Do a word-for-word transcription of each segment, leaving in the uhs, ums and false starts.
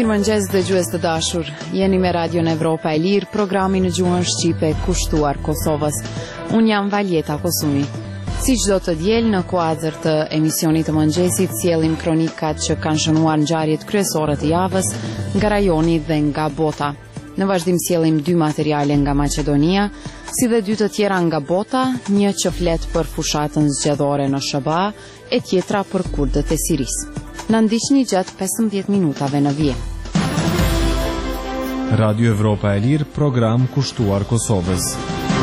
Mirëmëngjes dëgjues të dashur. Jeni me Radio Evropa e Lirë, programi në gjuhën shqipe kushtuar Kosovës. Unë jam Valjeta Kosumi. Si çdo të diel në kuadër të emisionit të mëngjesit sjellim kronikat që kanë shënuar ngjarjet kryesore të javës nga rajoni dhe nga bota. Në vazhdim sjellim dy materiale nga Maqedonia, si dhe dy të tjera nga bota, një që flet për fushatën zgjedhore në S B A e tjetra për kurdët e Sirisë. Në ndiqni gjatë pesëmbëdhjetë minutave në vijim. Radio Evropa e Lirë, program kushtuar Kosovës.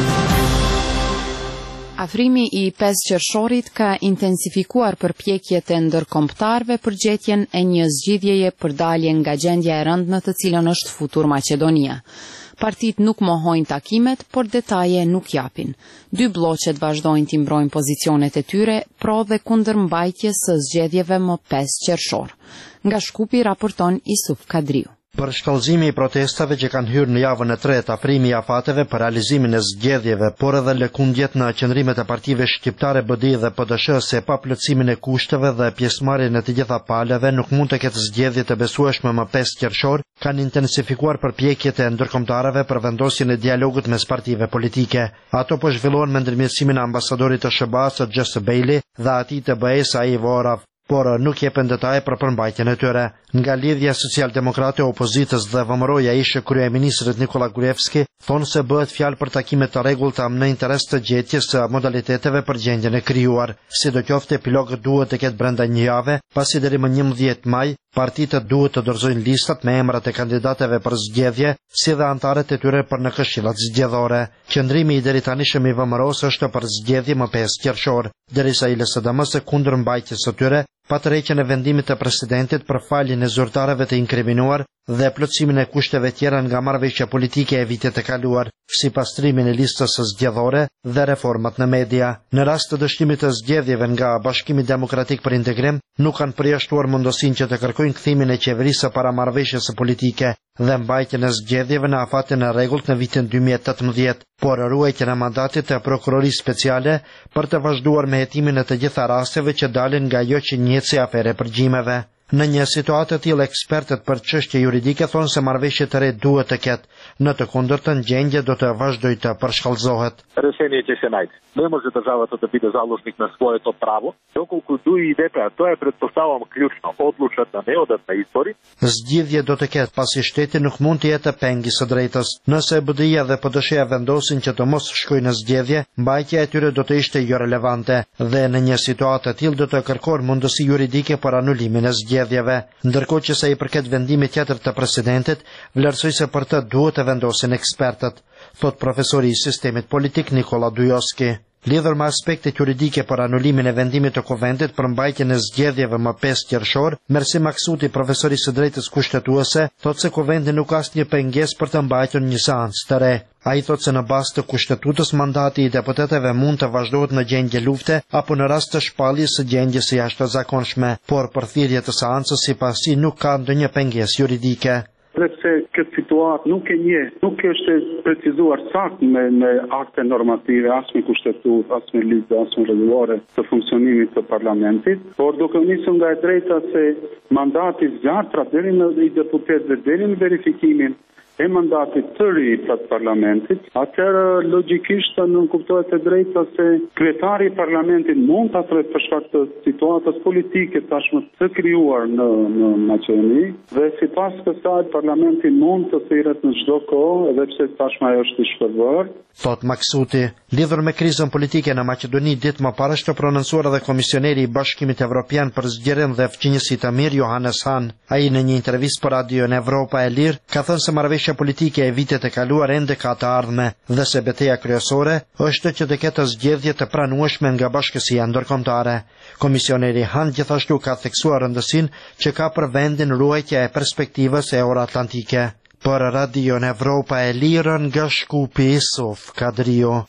Afrimi i pesë qershorit ka intensifikuar përpjekjet e ndërkombëtarëve për gjetjen e një zgjidhjeje për dalje nga gjendja e rëndë në të cilën është futur Maqedonia. Partit nuk mohojnë takimet, por detaje nuk japin. Dy bloqet vazhdojnë t'i mbrojnë pozicionet e tyre, pro dhe kundër mbajtjes së zgjedhjeve më pesë qershor. Nga Shkupi raporton Isuf Kadriu. Për shkallëzimi i protestave që kanë hyrë në javën e tretë, afrimi i afateve për realizimin e zgjedhjeve, por edhe lëkundjet në qëndrimet e partive shqiptare B D I dhe P D S se pa plotësimin e kushteve dhe pjesëmarrjen e të gjitha palave nuk mund të ketë zgjedhje të besueshme më pesë qershor, kanë intensifikuar përpjekjet e ndërkombëtarëve për vendosjen e dialogut mes partive politike. Ato po zhvillohen me ndërmjetësimin e ambasadorit të S B A-s Gjës Bejli dhe atij të B E-s Aivo Orav, por nuk jepen detaje për përmbajtjen e tyre. Nga lidhja socialdemokrate e opozitës dhe vëmëroja ishte kryeministrit Nikola Gruevski, thonë se bëhet fjalë për takime të rregullta në interes të gjetjes së modaliteteve për gjendjen e krijuar. Sidoqoftë epilogët duhet të ketë brenda një jave, pasi deri më njëmbëdhjetë maj partitë duhet të dorëzojnë listat me emrat e kandidatëve për zgjedhje, si dhe anëtarët e tyre për në këshillat zgjedhore. Qëndrimi i deri tanishëm i vëmëros është për zgjedhje më pesë qershor, derisa I L S D M së kundër mbajtjes së tyre, pa tërheqjen e vendimit të presidentit për faljen e zyrtarëve të inkriminuar dhe plotësimin e kushteve tjera nga marrëveshja politike e vitit të kaluar, si pastrimin e listës së zgjedhore dhe reformat në media. Në rast të dështimit të zgjedhjeve nga Bashkimi Demokratik për Integrim, nuk kanë përjashtuar mundësinë që të kërkojnë kthimin e qeverisë së paramarrëveshjes së politike dhe mbajtjen e zgjedhjeve në afatin e rregullt në vitin dy mijë e tetëmbëdhjetë, por ruajtjen e mandatit të prokurorisë speciale për të vazhduar me hetimin e të gjitha rasteve që dalin nga ajo që njihet si afere përgjimeve. Në një situatë të tillë, ekspertët për çështje juridike thonë se marrëveshje të re duhet të ketë, në të kundërtën gjendja do të vazhdojë të përshkallëzohet. Решение će se naći. Ne može državата da bude založnik na своето право, доколку дуи идете, а тоа е предпоставам ključno, odlučat da ne odat na izbori. Zgjidhje do të ketë pasi shteti nuk mund të jetë pengi së drejtës. Nëse B D I-ja dhe P D S-ja vendosin që të mos shkojnë në zgjedhje, mbajtja e tyre do të ishte jo relevante dhe në një situatë të tillë do të kërkohen mundësi juridike për anulimin e zgjedhjeve. Ndërkohë që sa I përket vendimit tjetër të presidentit, vlerësoj se për të duhet të vendosin ekspertët, thot profesori I sistemit politik Nikola Dujoski. Lidhur me aspektet juridike për anulimin e vendimit të Kuvendit për mbajtjen e zgjedhjeve më pesë qershor, Mersi Maksuti, profesori së drejtës kushtetuese, thotë se Kuvendi nuk ka asnjë pengesë për të mbajtur një seancë të re. Ai thotë se në bazë të kushtetutës mandati I deputetëve mund të vazhdohet në gjendje lufte apo në rast të shpalljes së gjendjes së jashtëzakonshme, por për thirrje të seancës sipasi nuk ka ndonjë pengesë juridike. Sepse këtë situatë nuk e nje, nuk është precizuar sakt me, me akte normative, as me kushtetut, as me ligje, as me rregullore të funksionimit të parlamentit, por duke nisur nga e drejta se mandati zjartra deri në I deputetëve deri në verifikimin e mandatit të ri të parlamentit, atëherë logjikisht nuk kuptohet e drejta se kryetari I parlamentit mund ta thret për shkak të situatës politike tashmë të krijuar në në Maqedoni dhe sipas kësaj parlamenti mund të thirret në çdo kohë edhe pse tashmë ajo është I shpërvër. Thot Maksuti, lidhur me krizën politike në Maqedoni, ditë më parë është prononcuar edhe komisioneri I Bashkimit Evropian për zgjedhjen dhe fqinjësi të mirë Johannes Hahn. Ai në një intervistë për Radio Evropa e Lirë ka thënë se marrëveshja politike e vitet e kaluar ende ka të ardhme dhe se betejë kryesore është që të ketë zgjedhje të pranueshme nga bashkësia ndërkombëtare. Komisioneri Hahn gjithashtu ka theksuar rëndësinë që ka për vendin ruajtja e perspektivës euroatlantike. Për Radio Evropa e Lirë nga Shkupi, Isuf Kadriu.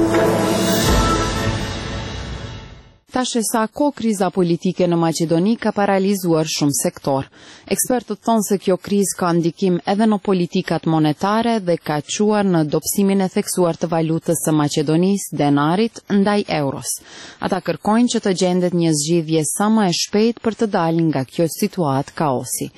Tash e sa ko kriza politike në Maqedoni ka paralizuar shumë sektor. Ekspertët thonë se kjo krizë ka ndikim edhe në politikat monetare dhe ka quar në dobësimin e theksuar të valutës së Maqedonisë, denarit, ndaj euros. Ata kërkojnë që të gjendet një zgjidhje sa më e shpejt për të dalë nga kjo situatë kaosi.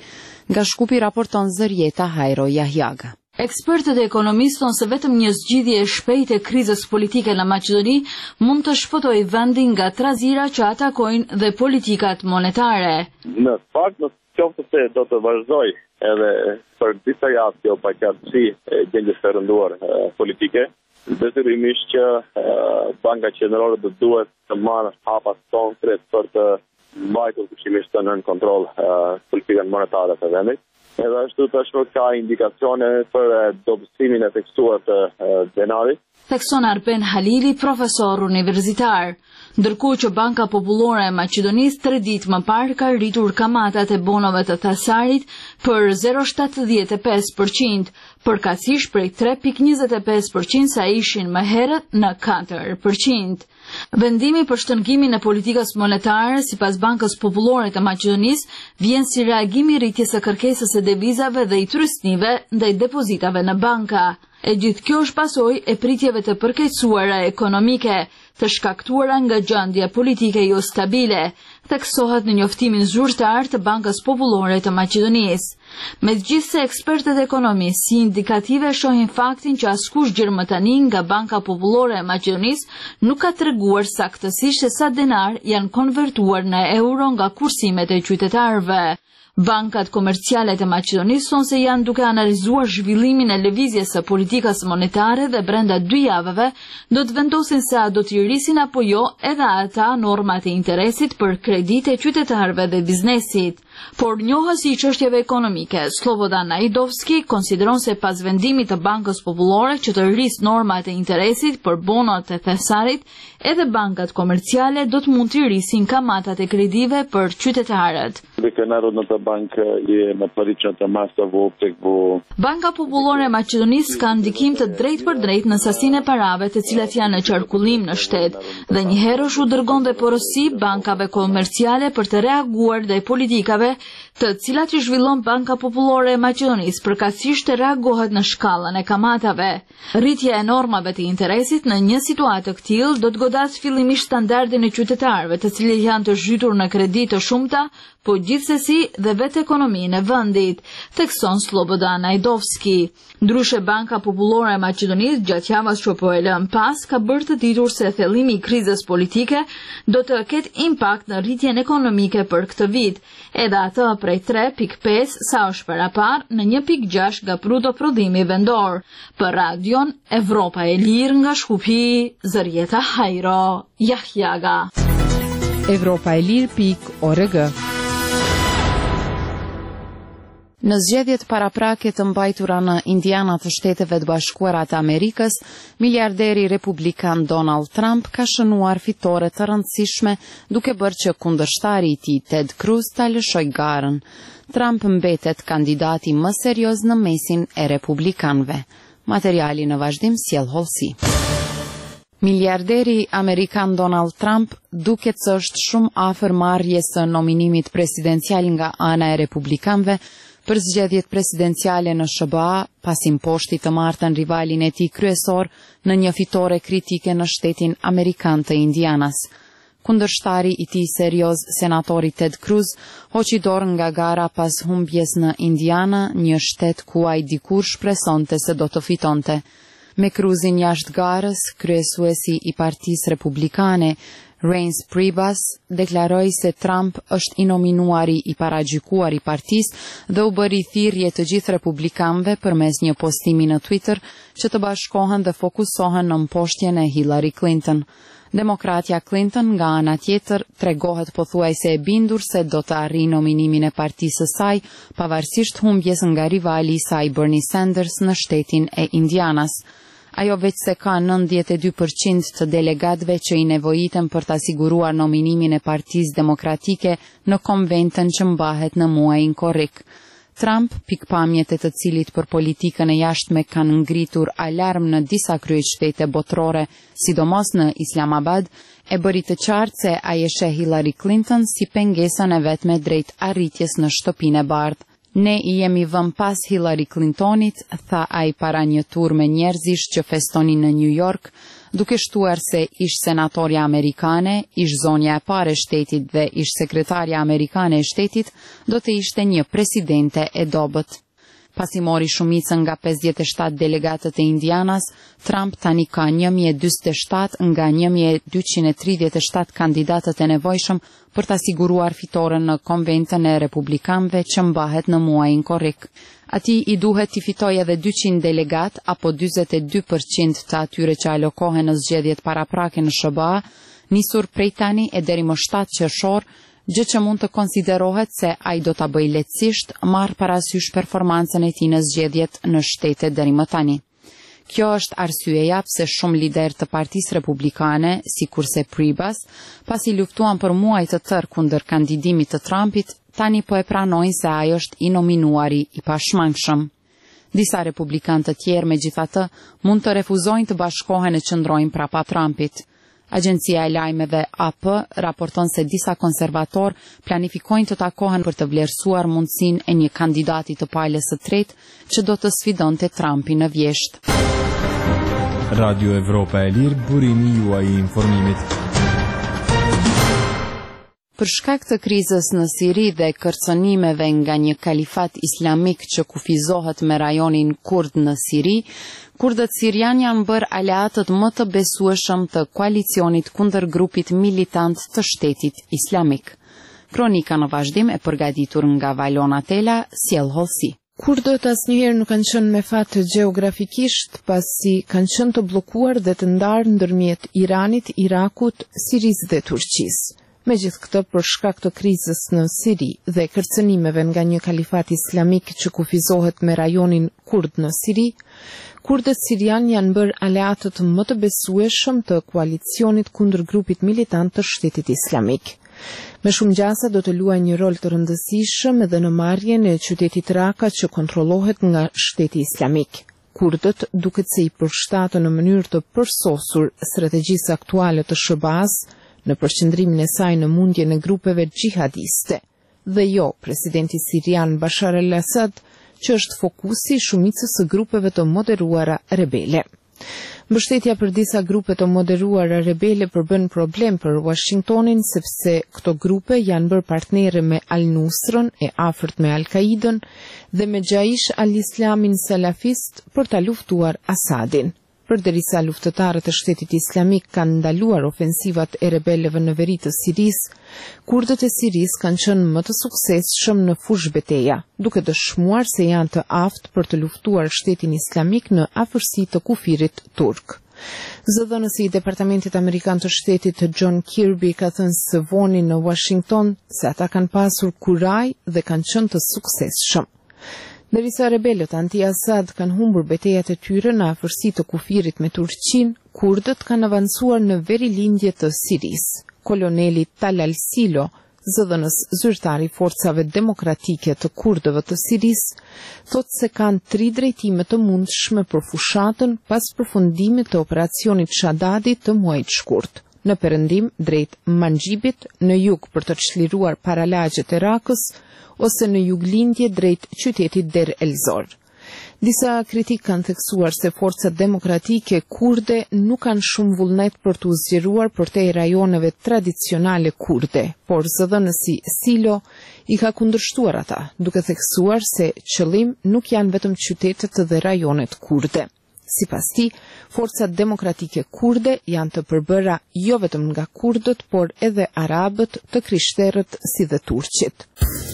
Nga Shkupi raporton Zërjeta Hajro Jahjaga. Ekspertët e ekonomistë thonë se vetëm një zgjidhje e shpejtë e krizës politike në Maqedoni mund të shpëtojë vendin nga trazira që atakojnë dhe politikat monetare. Në fakt, në qoftë se do të vazhdoj edhe për disa javë kjo paqartësi e gjendjes së rënduar politike, detyrimisht që Banka Qendrore do duhet të marrë hapa konkret për të mbajtur kushtimisht të nën kontroll politikën monetare të vendit. Edhe ashtu tashmë ka indikacione për dobësimin e tekstuar të denarit. Thekson Arben Halili, profesor universitar. Ndërkohë që Banka Popullore e Maqedonisë tre ditë më parë ka rritur kamatat e bonove të Thesarit për zero virgulë shtatëdhjetë e pesë përqind, përkatësisht prej tre virgulë njëzet e pesë përqind sa ishin më herët në katër përqind. Vendimi për shtrëngimin e politikës monetare sipas Bankës Popullore të Maqedonisë vjen si reagim i rritjes së kërkesës së devizave dhe i turistëve ndaj depozitave në banka. E gjithë kjo është pasojë e pritjeve të përkeqësuara ekonomike, të shkaktuara nga gjendja politike jo stabile, theksohet në njoftimin zyrtar të Bankës Popullore të Maqedonisë. Megjithëse ekspertët ekonomistë si indikative shohin faktin që askush gjë më tani nga Banka Popullore e Maqedonisë nuk ka treguar saktësisht se sa denar janë konvertuar në euro nga kursimet e qytetarëve. Bankat komerciale të Maqedonisë thonë se janë duke analizuar zhvillimin e lëvizjes së politikës monetare dhe brenda dy javëve do të vendosin se a do të rrisin apo jo edhe ata normat e interesit për kreditë e qytetarëve dhe biznesit. Por njohësi i çështjeve ekonomike, Slobodan Najdovski, konsideron se pas vendimit të Bankës Popullore që të rrisë normat e interesit për bonot e Thesarit, edhe bankat komerciale do të mund të rrisin kamatat e kredive për qytetarët. Banka Popullore e Maqedonisë ka ndikim të drejtë për drejtë në sasinë e parave të cilat janë në qarkullim në shtet dhe njëherë u dërgon dhe porosi bankave komerciale për të reaguar ndaj politikave të cilat i zhvillon Banka Popullore e Maqedonisë përkatësisht të reagohet në shkallën e kamatave. Rritja e normave të interesit në një situatë të tillë do të godasë fillimisht standardin e qytetarëve, të cilët janë të zhytur në kredi të shumta, po gjithsesi dhe vetë ekonominë e vendit, thekson Slobodan Najdovski. Ndryshe Banka Popullore e Maqedonisë gjatë javës që po e lën pas ka bërë të ditur se thellimi i krizës politike do të ketë impakt në rritjen ekonomike për këtë vit, edhe atë prej tre virgulë pesë sa është parapar në një virgulë gjashtë nga bruto prodhimi vendor. Për Radion Evropa e Lirë nga Shkupi, Zërjeta Hajro Jahjaga. Evropa e Lirë.org. Në zgjedhjet paraprake të mbajtura në Indiana të Shteteve të Bashkuara të Amerikës, miliarderi republikan Donald Trump ka shënuar fitore të rëndësishme duke bërë që kundërshtari i tij Ted Cruz ta lëshojë garën. Trump mbetet kandidati më serioz në mesin e republikanëve. Materiali në vazhdim sjell hollësi. Miliarderi amerikan Donald Trump duket se është shumë afër marrjes së nominimit presidencial nga ana e republikanëve për zgjedhjet presidenciale në S B A, pasi mposhti të martën rivalin e tij kryesor në një fitore kritike në shtetin amerikan të Indianas. Kundërshtari i tij serioz, senatori Ted Cruz, hoqi dorë nga gara pas humbjes në Indiana, një shtet ku ai dikur shpresonte se do të fitonte. Me Cruzin jashtë garës, kryesuesi i Partisë Republikane, Reince Priebus, deklaroi se Trump është i nominuari i paragjykuar i partisë dhe u bëri thirrje të gjithë republikanëve përmes një postimi në Twitter që të bashkohen dhe fokusohen në mposhtjen e Hillary Clinton. Demokratja Clinton nga ana tjetër tregohet pothuajse e bindur se do të arrijë nominimin e partisë së saj, pavarësisht humbjes nga rivali i saj Bernie Sanders në shtetin e Indianas. Ajo veç se ka nëntëdhjetë e dy përqind të delegatëve që i nevojiten për të siguruar nominimin e Partisë Demokratike në konventën që mbahet në muajin korrik. Trump, pikpamjet e të cilit për politikën e jashtme kanë ngritur alarm në disa kryeqytete botërore, sidomos në Islamabad, e bëri të qartë se ai e sheh Hillary Clinton si pengesën e vetme drejt arritjes në shtëpinë e bardhë. Ne i jemi vënë pas Hillary Clintonit, tha ai para një tur me njerëzish që festonin në New York, duke shtuar se ish senatorja amerikane, ish zonja e parë e shtetit dhe ish sekretarja amerikane e shtetit do të ishte një presidente e dobët. Pasi mori shumicën nga pesëdhjetë e shtatë delegatët e Indianas, Trump tani ka një mijë e dyqindë e shtatë nga një mijë e dyqind e tridhjetë e shtatë kandidatët e nevojshëm për ta siguruar fitoren në konventën e republikanëve që mbahet në muajin korrik. Atij i duhet të fitojë edhe dyqind delegat apo dyzet e dy përqind të atyre që alokohen në zgjedhjet paraprake në S B A, nisur prej tani e deri më shtatë qershor, gjë që mund të konsiderohet se ai do ta bëjë lehtësisht marr parasysh performancën e tij në zgjedhjet në shtete deri më tani. Kjo është arsyeja pse shumë lider të Partisë Republikane, sikurse Priebus, pasi luftuan për muaj të tërë kundër kandidimit të Trumpit, tani po e pranojnë se ai është i nominuari i pashmangshëm. Disa republikanë të tjerë megjithatë mund të refuzojnë të bashkohen e qëndrojnë prapa Trumpit. Agjencia e lajmeve A P raporton se disa konservator planifikojnë të takohen për të vlerësuar mundësinë e një kandidati të palës së tretë që do të sfidonte Trumpin në vjesht. Radio Evropa e Lirë, burimi juaj i informimit. Për shkak të krizës në Siri dhe kërcënimeve nga një kalifat islamik që kufizohet me rajonin kurd në Siri, kurdët sirian janë bërë aleatët më të besueshëm të koalicionit kundër grupit militant të shtetit islamik. Kronika në vazhdim e përgatitur nga Valona Tela, sjell hollësi. Kurdët asnjëherë nuk kanë qenë me fat gjeografikisht, pasi kanë qenë të bllokuar dhe të ndarë ndërmjet Iranit, Irakut, Sirisë dhe Turqisë. Megjithë këtë, për shkak të krizës në Siri dhe kërcënimeve nga një kalifat islamik që kufizohet me rajonin kurd në Siri, kurdët sirian janë bërë aleatët më të besueshëm të koalicionit kundër grupit militant të shtetit islamik. Me shumë gjasa do të luajë një rol të rëndësishëm edhe në marrjen e qytetit Raqqa që kontrollohet nga shteti islamik. Kurdët duket se i përshtaten në mënyrë të përsosur strategjisë aktuale të S B A-s në përqendrimin e saj në mundjen e grupeve xhihadiste, dhe jo presidenti sirian Bashar al-Assad, që është fokusi i shumicës së grupeve të moderuara rebele. Mbështetja për disa grupe të moderuara rebele përbën problem për Washingtonin, sepse këto grupe janë bërë partnere me Al-Nusrën e afërt me Al-Qaidën dhe me Jaish al-Islamin salafist për ta luftuar Asadin. Përderisa luftëtarët e shtetit islamik kanë ndaluar ofensivat e rebelëve në veri të Sirisë, kurdët e Sirisë kanë qenë më të suksesshëm në fush beteja, duke dëshmuar se janë të aftë për të luftuar shtetin islamik në afërsi të kufirit turk. Zëdhënësi i Departamentit Amerikan të Shtetit John Kirby ka thënë së voni në Washington se ata kanë pasur kuraj dhe kanë qenë të suksesshëm. Derisa rebelët anti-Assad kanë humbur betejat e tyre në afërsi të kufirit me Turqinë, kurdët kanë avancuar në veri lindje të Sirisë. Koloneli Talal Silo, zëdhënës zyrtar i forcave demokratike të kurdëve të Sirisë, thotë se kanë tri drejtime të mundshme për fushatën pas përfundimit të operacionit Shadadit të muajit shkurt. Në perëndim drejt Manjibit, në jug për të çliruar paralagjet e Rakës, ose në juglindje drejt qytetit Der el-Zor. Disa kritik kanë theksuar se forcat demokratike kurde nuk kanë shumë vullnet për të zgjeruar përtej rajoneve tradicionale kurde, por zëdhënësi Silo i ka kundërshtuar ata, duke theksuar se qëllim nuk janë vetëm qytetet dhe rajonet kurde. Sipas tij, forcat demokratike kurde janë të përbëra jo vetëm nga kurdët, por edhe arabët, të krishterët si dhe turqit.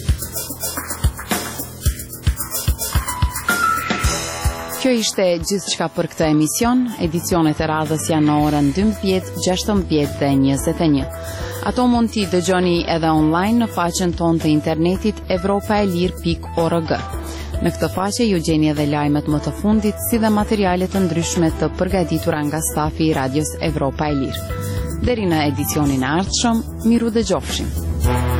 Kjo ishte gjithçka për këtë emision. Edicionet e radhës janë në orën dymbëdhjetë, gjashtëmbëdhjetë dhe njëzet e një. Ato mund t'i dëgjoni edhe online në faqen tonë të internetit evropaelir pikë org. Në këtë faqe ju gjeni edhe lajmet më të fundit, si dhe materiale të ndryshme të përgatitura nga stafi i Radios Evropa e Lirë. Deri në edicionin e ardhshëm, miru dëgjofshim.